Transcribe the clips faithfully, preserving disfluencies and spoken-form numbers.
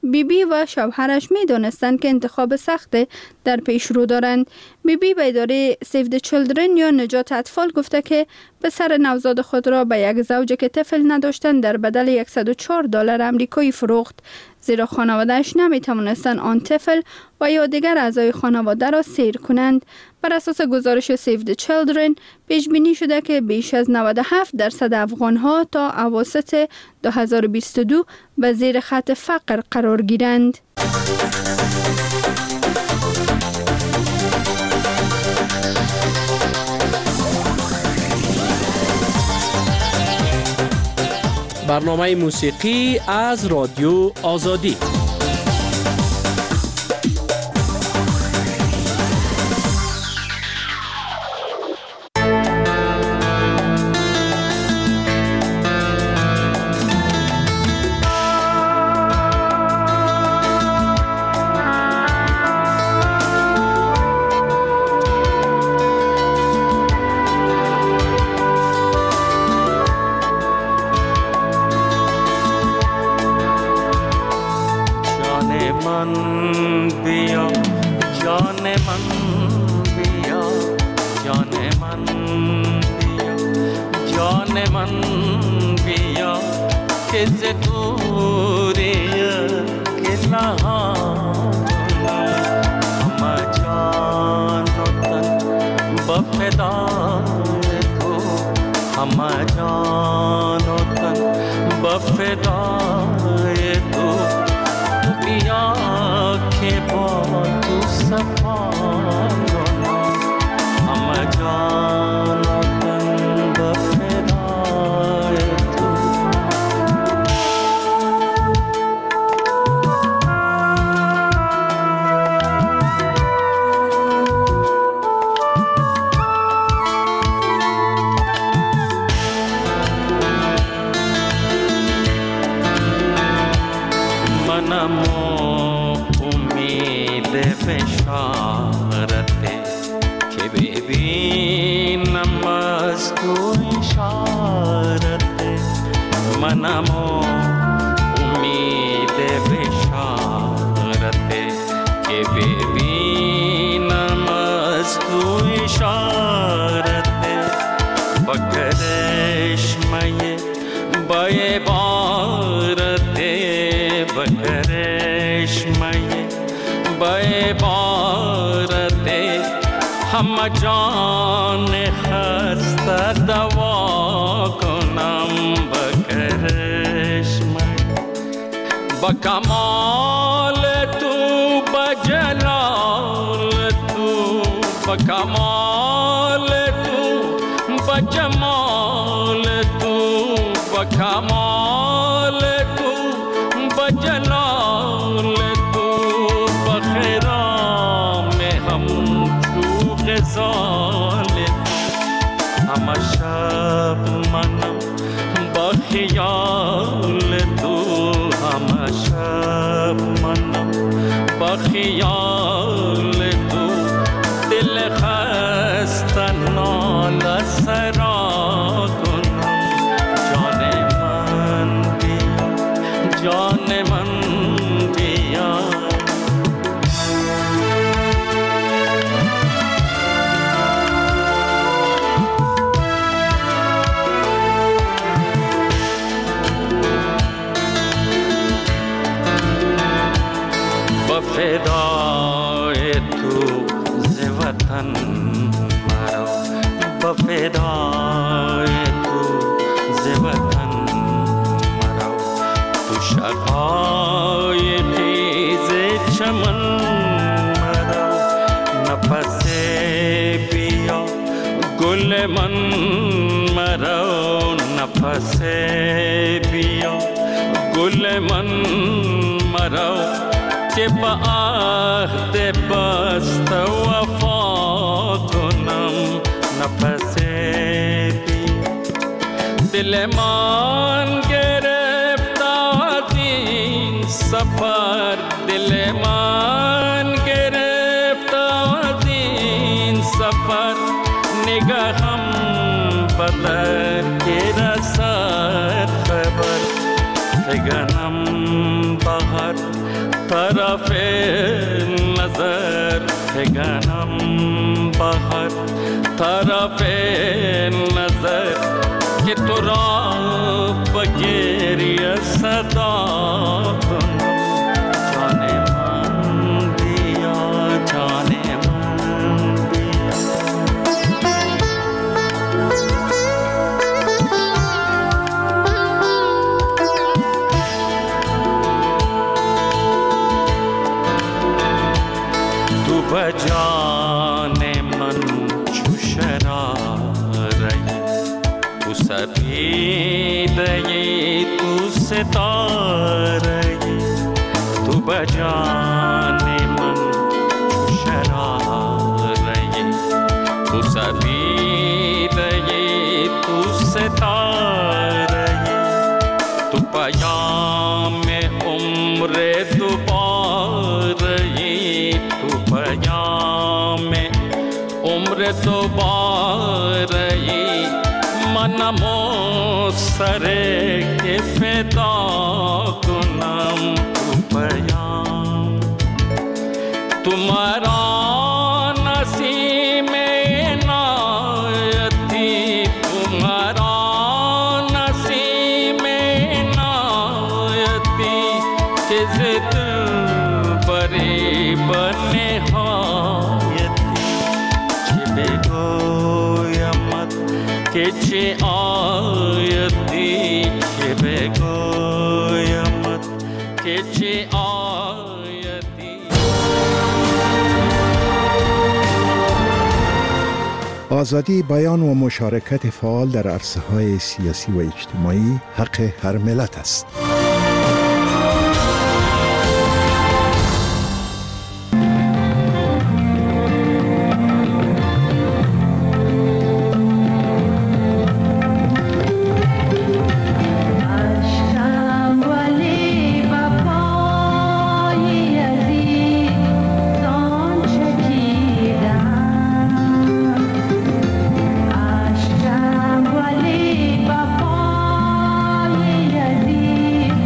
بیبی بی و شوهرش می دانستند که انتخاب سخت در پیش رو دارند. بیبی بی به اداره سیو د چیلدرن یا نجات اطفال گفته که پسر نوزاد خود را به یک زوج که طفل نداشتند در بدل صد و چهار دلار آمریکایی فروخت، زیرا خانواده‌اش نمی توانستند آن طفل و یا دیگر اعضای خانواده را سیر کنند. بر اساس گزارش سیو د چیلدرن پیش بینی شده که بیش از نود و هفت درصد افغان‌ها تا اواسط دو هزار و بیست و دو به زیر خط فقر قرار گیرند. برنامه موسیقی از رادیو آزادی. हम जान खस्ता दवा کنم بکرشم بکمال تو بجلال تو بکمال تو بجمال تو بکمال تو بجلال تو بخیرام هم تو غزال همه شب منم با خیال تو همه شب منم با خیال تو دل خسته ناله سرا کنم جان من بیا جان من بیا فدای تو ز وطن مرا با فدای تو ز وطن مرا تو شقایقی ز چمن مرا نفس بیا گل من مرا نفس بیا گل من مرا که با عهد بست وفا کنم نفس بی دل من گرفت از این سفر دل من گرفت از این سفر نگاهم بدر که رسد خبر فگنم بغر طرف نظر فگنم بهر طرف نظر که تو را بگیری صدا کنم جان من بیا جان من بیا تو بجان من چو شراره تو سپیده تو ستاره تو بجان من چو شراره تو سپیده تو ستاره تو پیام عمر دوباره تو پیام عمر دوباره منم سر که فدا کنم تو پیام تو مرا نسیم عنایتی تو مرا نسیم عنایتی که ز دل بری بنهایتی چه بگویمت که چه آیتی که بگویمت که چه آیتی. آزادی بیان و مشارکت فعال در عرصه‌های سیاسی و اجتماعی حق هر ملت است. Ashtam wali bapa yadi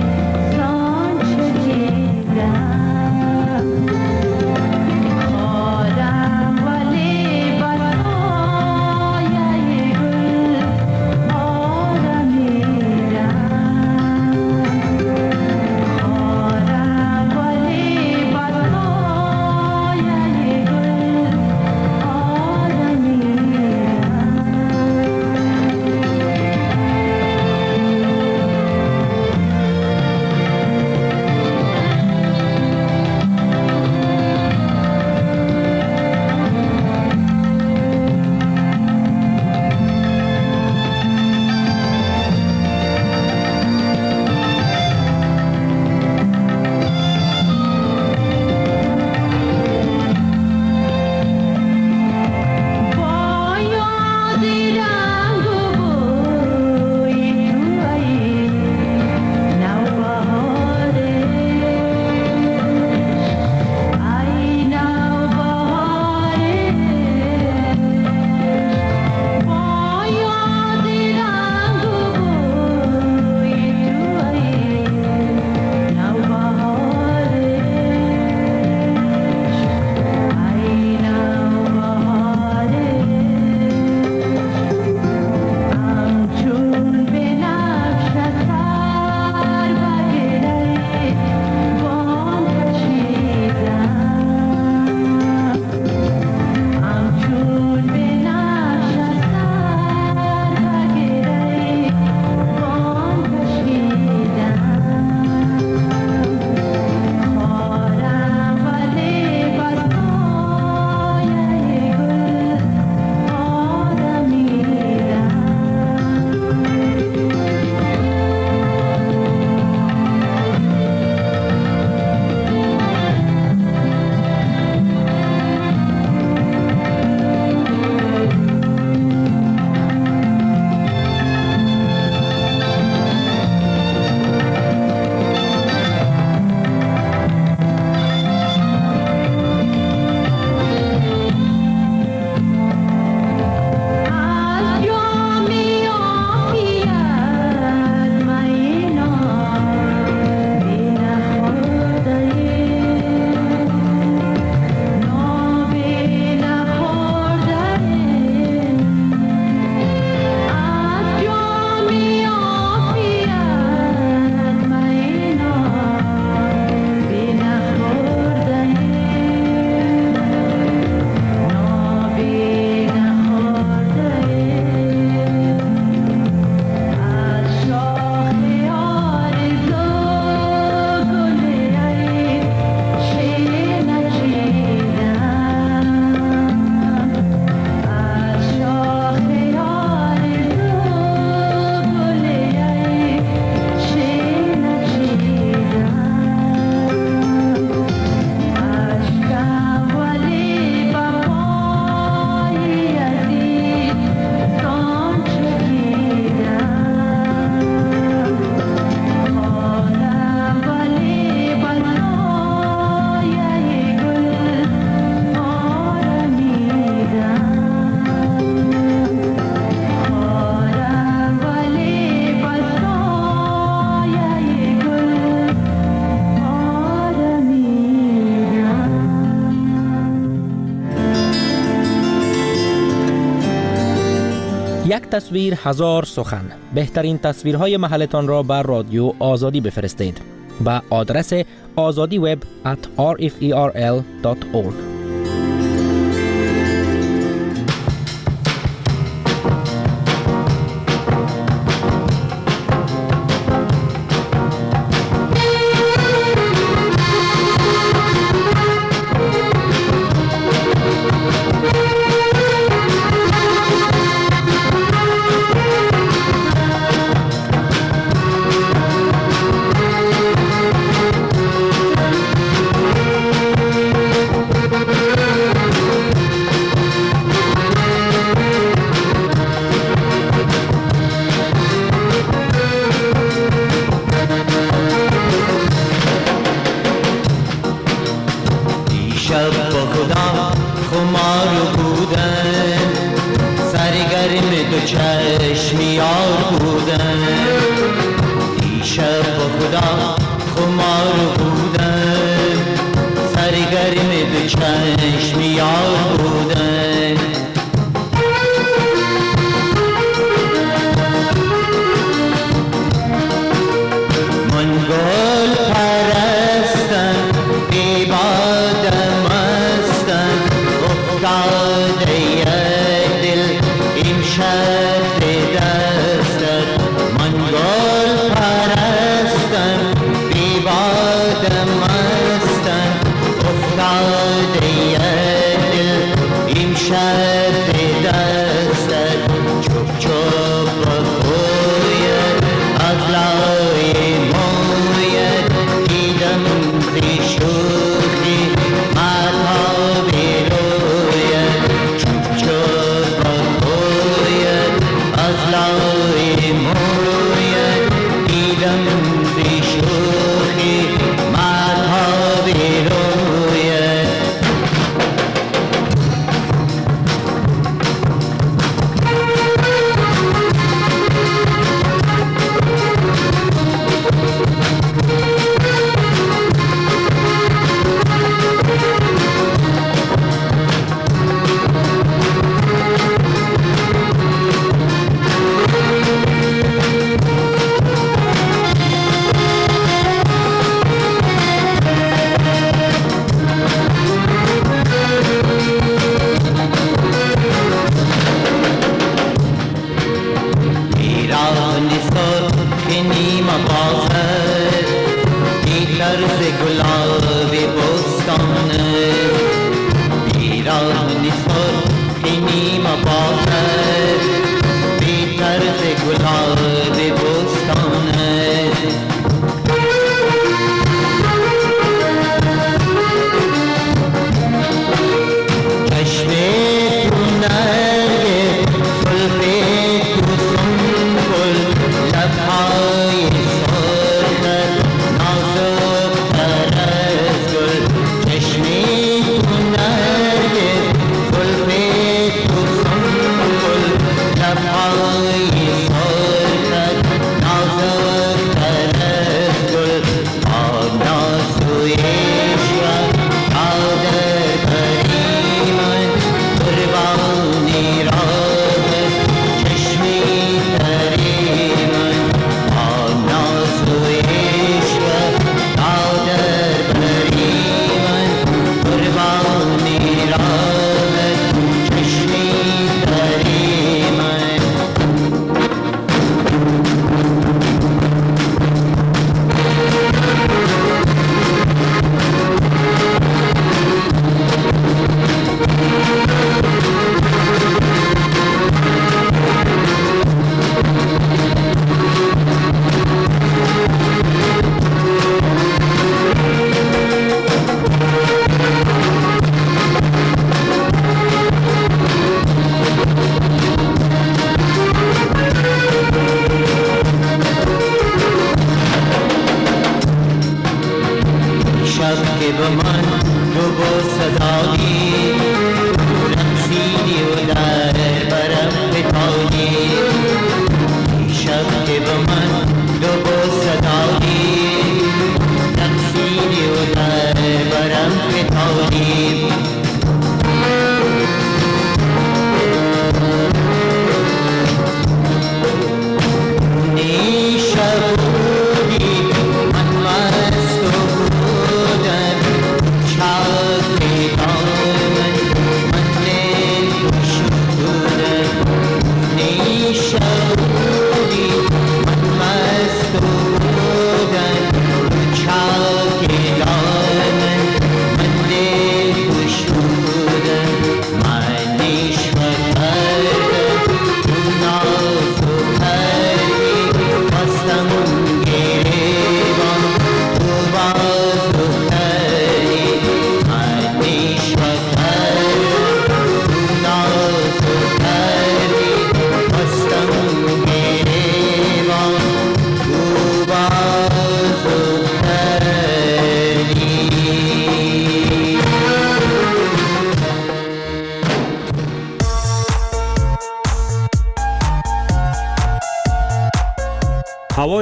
یک تصویر هزار سخن. بهترین تصویرهای محلتان را بر رادیو آزادی بفرستید به آدرس آزادی وب ات آر اف ای آر ال دات اورگ.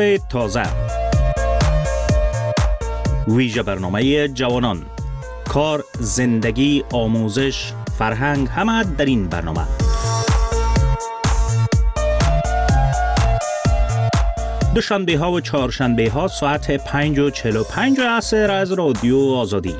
خبرهای تازه، ویژه برنامه جوانان، کار، زندگی، آموزش، فرهنگ، همه در این برنامه. دوشنبه ها و چهارشنبه ها ساعت پنج و چهل و پنج عصر از رادیو آزادی.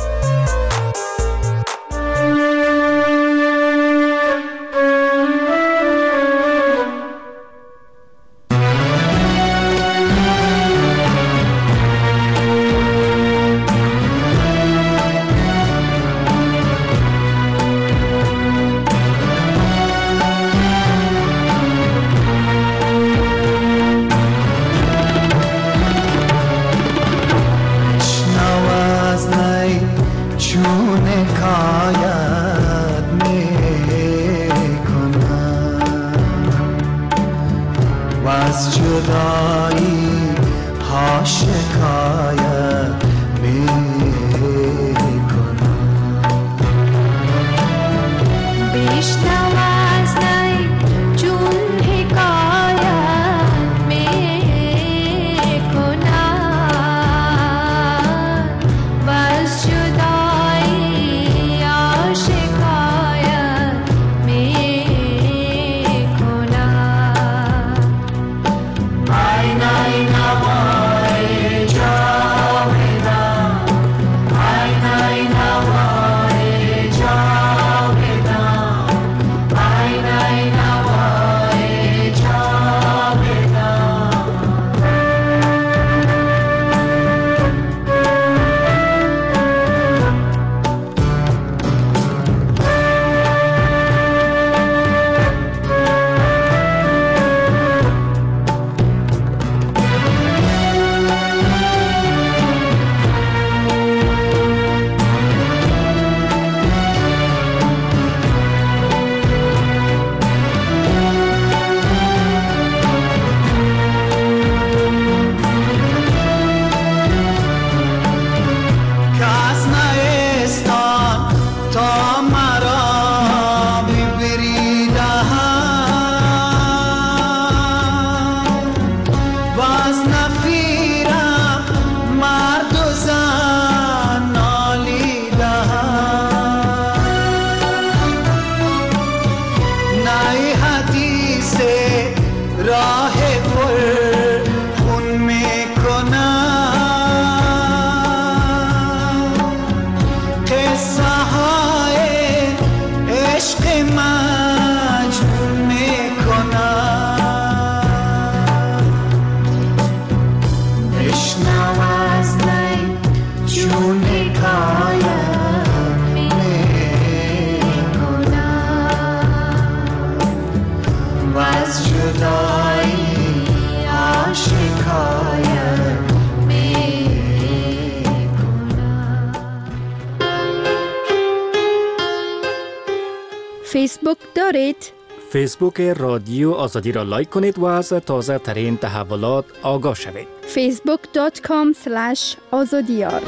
فیسبوک دارید؟ فیسبوک رادیو آزادی را لایک کنید و از تازه ترین تحولات آگاه شوید. فیسبوک دات کام اسلش آزادیار.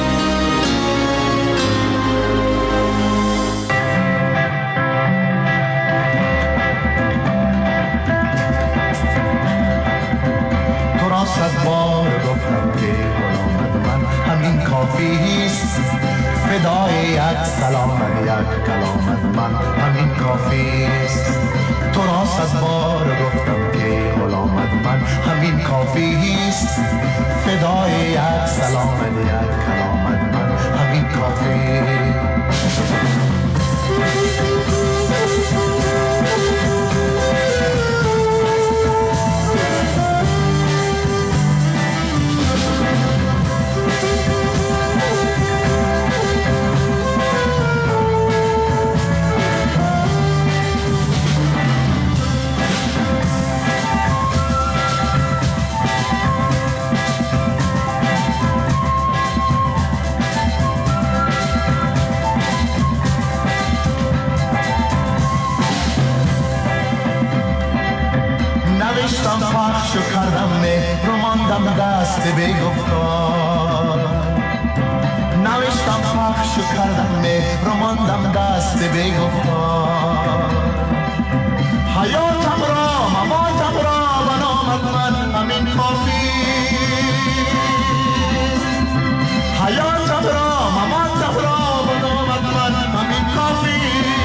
تو را صد بار گفتم که غلامت من همین کافیست، فدای یک سلامت یک کلامت من همین کافیست. تو را صد بار گفتم که غلامت من همین کافیست، فدای یک سلامت یک کلامت من همین کافیست. نوشتم پخش و کردم مهر رو ماندم دست بی‌گفتار، نوشتم پخش و کردم مهر رو ماندم دست بی‌گفتار. حیاتم را مماتم را بنامت من همین کافی صحرا مامان صحرا بدامت من همین کافی.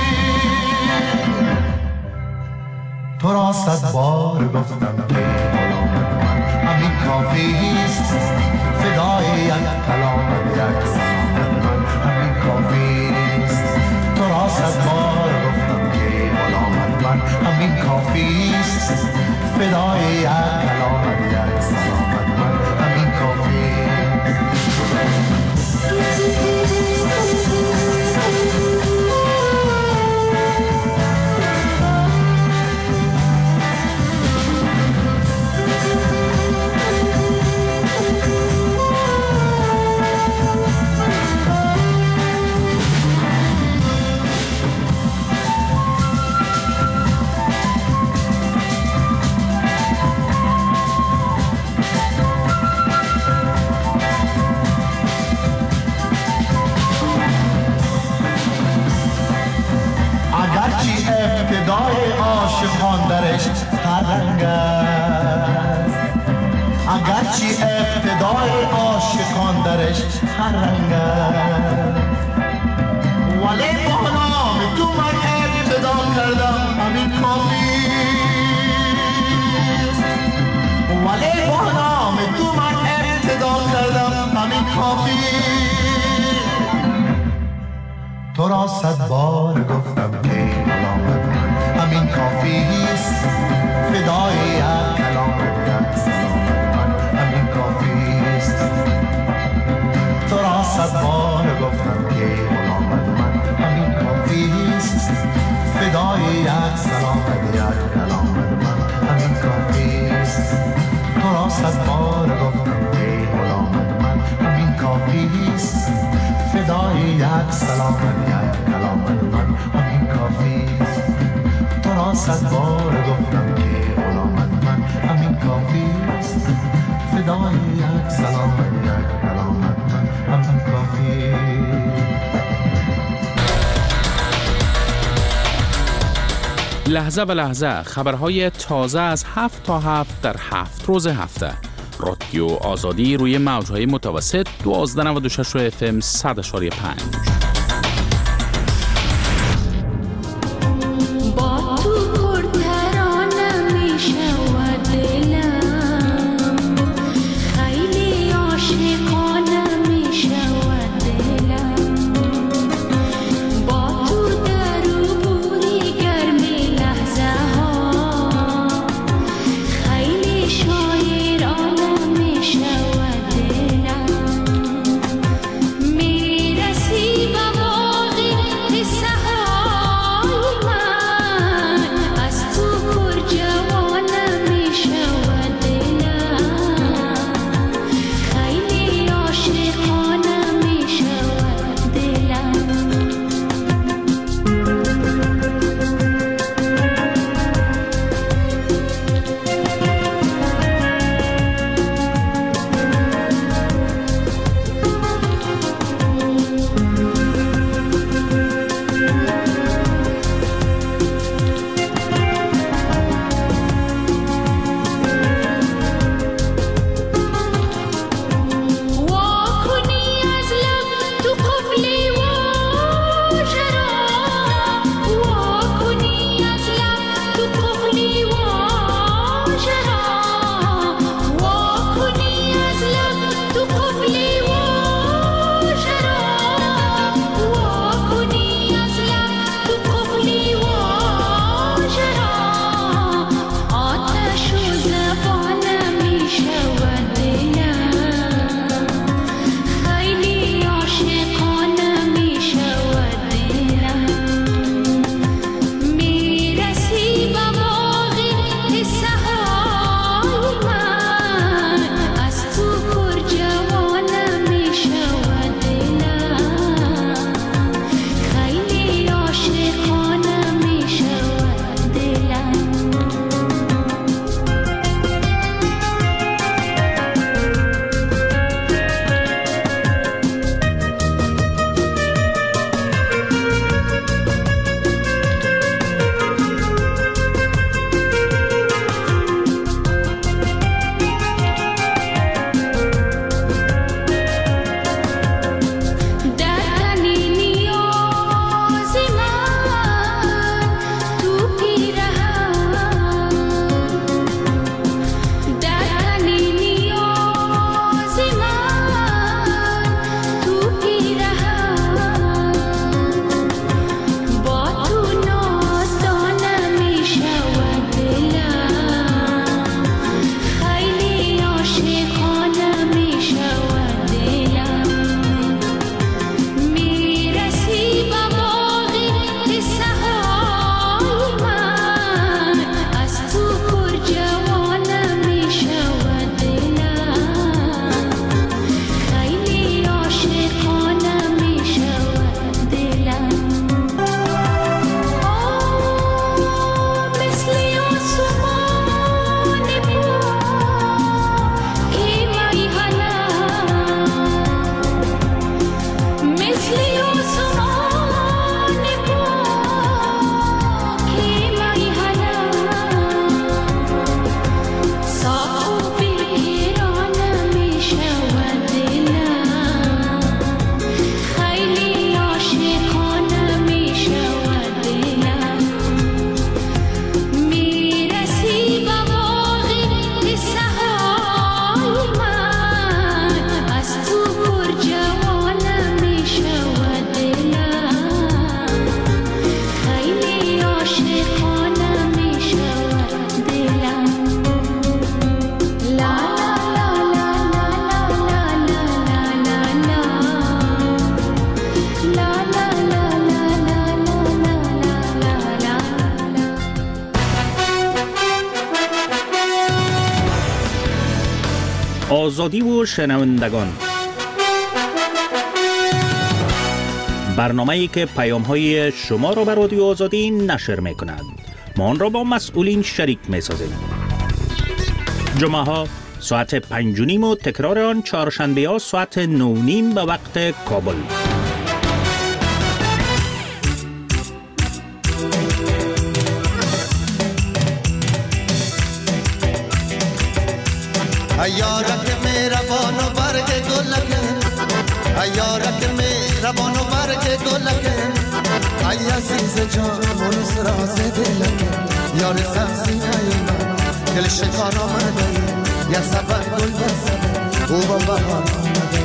تو را صد بار گفتم که غلامت من همین کافیست، فدای یک کلامت یک سلامت من همین کافیست. تو را صد بار گفتم که غلامت من همین کافیست، فدای یک کلامت یک سلامت من همین کافیست. ابتدای عاشقان درش هر رنگ است، اگرچه ابتدای عاشقان درش هر رنگ است، ولی با نام تو من ابتدا کردم همین کافیست، ولی با نام تو من ابتدا کردم همین کافیست. تو را صد بار گفتم که غلامت من همین کافیست، فدای یک کلامت یک سلامت من همین کافیست. تو را صد بار گفتم که غلامت من همین کافیست، فدای یک سلامت یک کلامت من همین کافیست. تو را صد بار گفتم که غلامت من همین کافیست، فدای یک سلامت یک کلامت من همین کافیست. تو را صد بار گفتم که غلامت من همین کافیست، فدای یک سلامت یک کلامت من همین کافیست. لحظه به لحظه خبرهای تازه از هفت تا هفت در هفت روز هفته. رادیو آزادی روی موجهای متوسط دوازده نود و شش اف ام صد اشاری پنج. میرسی آزادی و شنوندگان، برنامه‌ای که پیام‌های شما را به رادیو آزادی نشر می‌کند. ما آن را با مسئولین شریک می‌سازیم. جمعه‌ها ساعت پنج و نیم و تکرار آن چهارشنبه‌ها ساعت نه و نیم به وقت کابل. ایارک مهربان و برگ گلکه، ایارک مهربان و برگ گلکه، ای عزیز جان راز دلکه، یار سبزینه من دل شکار آمده، یا سبر گل بسته او با بهار آمده.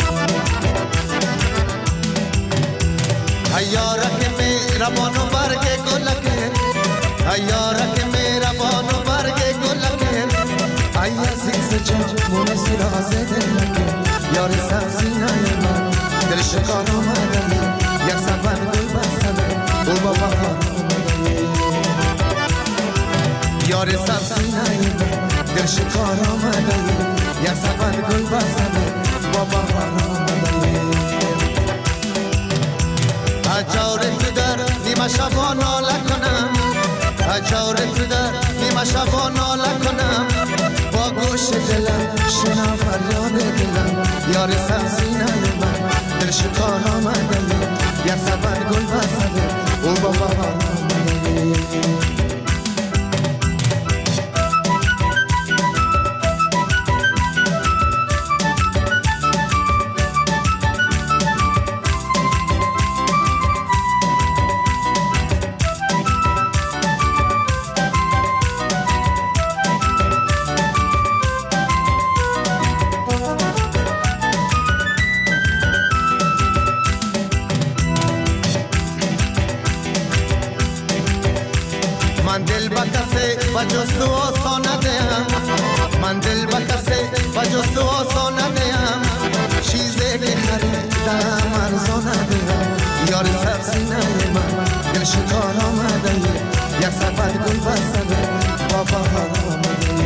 ایارک مهربان و برگ گلکه، ایارک مهربان و برگ گلکه، ای عزیز جان مونس راز دلکه، یار سبزینه من دل شکار آمده، یک سفر گل بسته او با بهار آمده. یار سبزینه من دل شکار آمده، یک سفر گل بسته با بهار آمده. اجار تو در نیمه شبا ناله کنم، اجار تو در نیمه شبا ناله کنم، با گوش دلم شنا فریاد دلم، یار سبزینه من دل شکار آمده، یک سفر گل بسته او با بهار آمده. من دل با کسی و جز تو آسان ندیم، من دل با کسی و جز تو آسان ندیم، چیزی که خریدم ارزان ندیم، یار سبزینه من دل شکار آمده، یک سفر گل بسته با بهار آمده.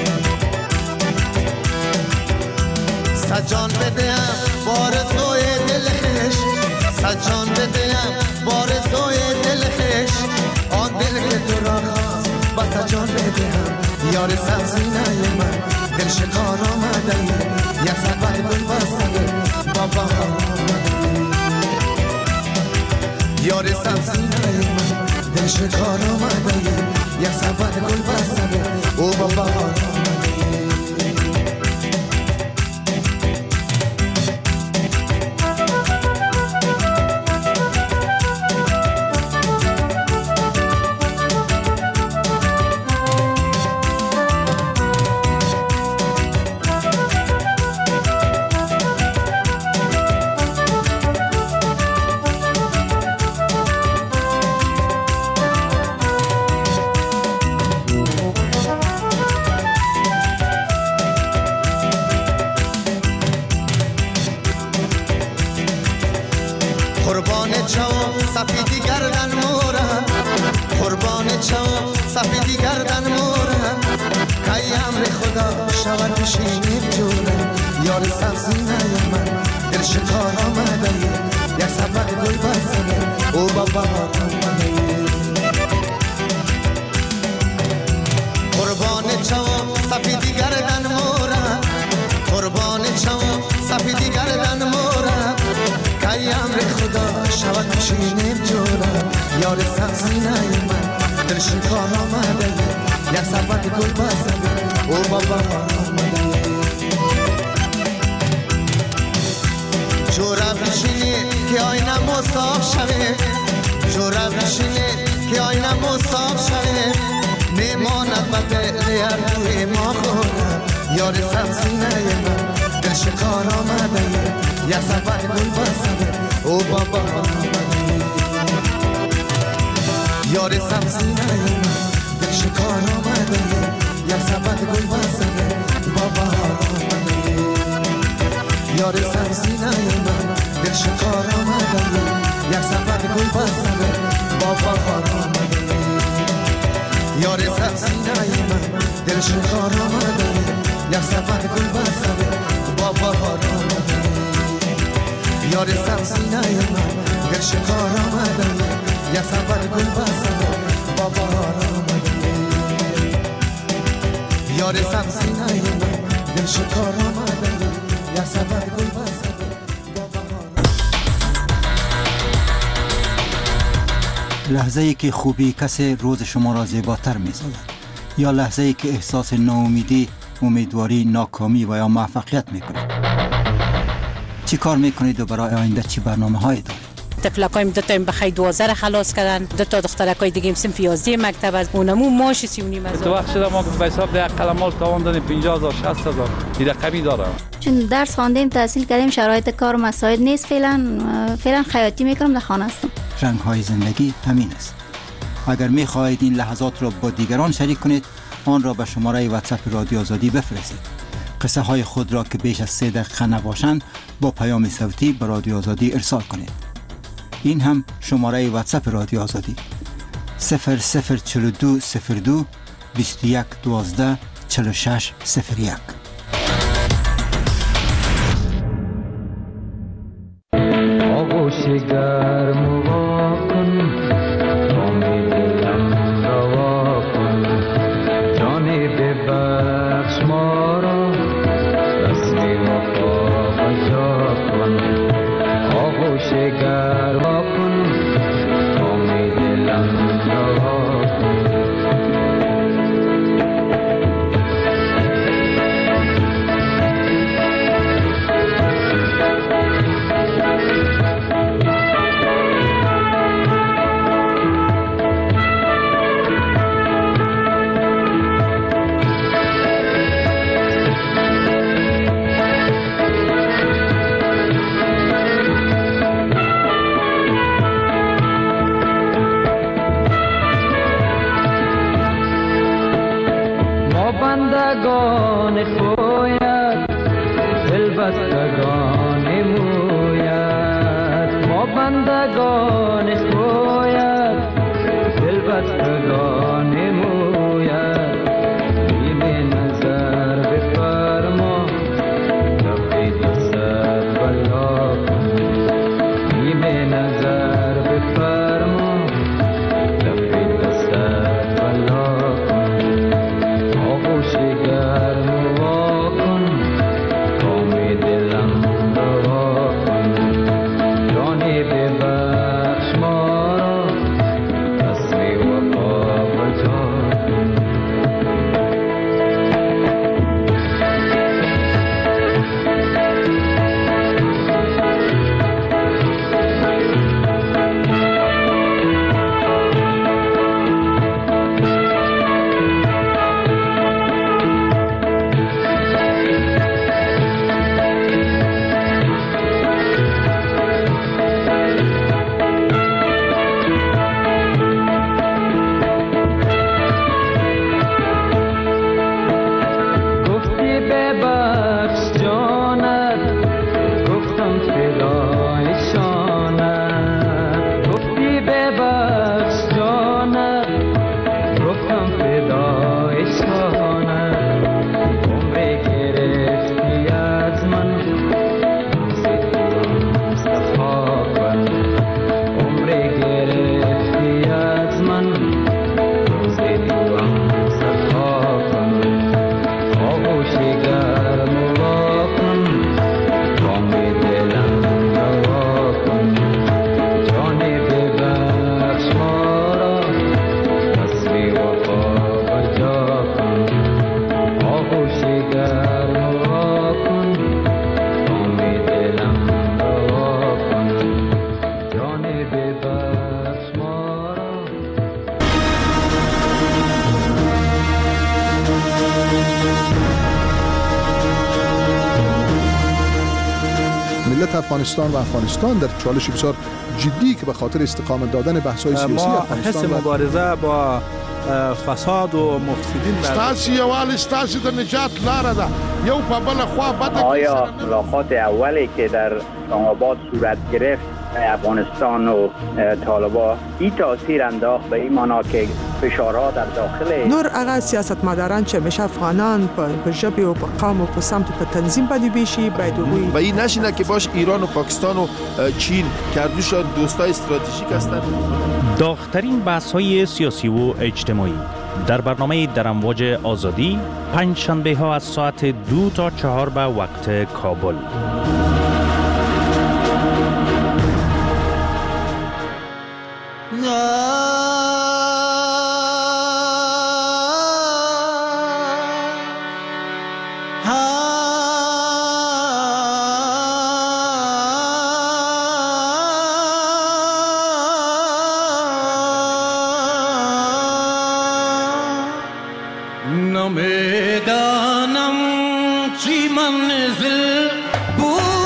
سجان بدیم بارزوی دل خش، سجان بدیم بارزوی دل خش، آن دل که تو را خواست بس جان بدهم، یار سبزینه من دل شکار آمده، یک سفر گل بسته با بهار آمده. یار سبزینه من دل شکار آمده، یک سفر گل بسته او با بهار آمده. قربان چاو سفیدی گردن مورم، قربان چاو سفیدی گردن مورم، که امر خدا شود بشینیم جورم، یار سبزینه من دل شکار آمده، یک سفر گل بسته او با بهار آمده. قربان چاو سفیدی گردن مورم، قربان چاو سفیدی گردن مورم، که امر خدا شود بشینیم جورم، یار سبزینه من دل شکار آمده، یک سفر گل بسته او با بهار آمده. جورم بشینیم که آینه مصاف شوه، جورم بشینیم که آینه مصاف شوه، میماند به دل توی ما خورم، یار سبزینه من دل شکار آمده، یک سفر گل بسته او با بهار آمده. یار سبزینه من دل شکار آمده، یک سفر گل بسته با بهار آمده. یار سبزینه من دل شکار آمده، یک سفر گل بسته با بهار آمده. یار سبزینه من دل شکار آمده، یک سفر گل بسته سینه من گر شکار آمده یک سفر گل بسته با بهار آمده یار سب سینه من گر شکار آمده یک سفر گل بسته با بهار. لحظه ای که خوبی کسی روز شما را زیباتر می سازد یا لحظه ای که احساس ناامیدی، امیدواری، ناکامی و یا موفقیت می کنید. چی کار می کنید و برای آینده چی برنامه هایی دارید؟ طفلکایم دو تا بخی دوازده را خلاص کردن، دو تا دخترکای دیگه صنف یازده مکتب از اونمو ماش سی و نیم هزار. تو وقت شده ما به حساب ده قلمال تاوان دادیم پنجاه هزار شصت هزار این رقمی داره. چون درس خواندیم تحصیل کردیم شرایط کار مساعد نیست فعلا فعلا خیاطی میکنم در خانه هستم. رنگ های زندگی همین است. اگر می خواهید این لحظات را با دیگران شریک کنید آن را به شماره واتساپ رادیو آزادی بفرستید. قصه های خود را که بیش از سه دقیقه نباشند با پیام صوتی به رادیو آزادی ارسال کنید. این هم شماره واتساپ رادیو آزادی صفر صفر چهل و دو صفر دو بیست و یک دوازده چهل و شش صفر یک. آغوش گرم و واکن امید دلم روا کن جانی ببخش ما را رسمی وفا بجا کن آغوش گرم واکن امید دلم روا کن. بندگان خویت دل بستگان مویت ما بندگان خویت دل بستگان مویت بیمی نظر بفرما لبی دستت بلا کن بیمی نظر بفرما لبی دستت بلا کن آغوش گرم و واکن کام دلم روا کن جانی ببخش ما را رسمی وفا بجا کن. افغانستان و افغانستان در چالش بسیار جدی که به خاطر استقامت دادن بحث‌های سیاسی افغانستان حس مبارزه با فساد و مفسدین ستاسي یوال ستاسي د نجات لاره ده یو په بل خوا بده. آیا ملاقات اولی که در اسلام آباد صورت گرفت افغانستان و طالبان این تاثیر انداخت به این معنا که فشارها در داخل نور اغا سیاستمداران چې میشه افغانان په ژبه او په قوم او په سمت په تنظیم بدی بشي باید وی و این نشینه که باش ایران و پاکستان و چین کردوشان دوستای استراتژیک هستند. داغ‌ترین بحث‌های سیاسی و اجتماعی در برنامه در امواج آزادی پنج شنبه ها از ساعت دو تا چهار به وقت کابل. نمیدانم چی منزل بود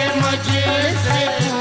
مجلس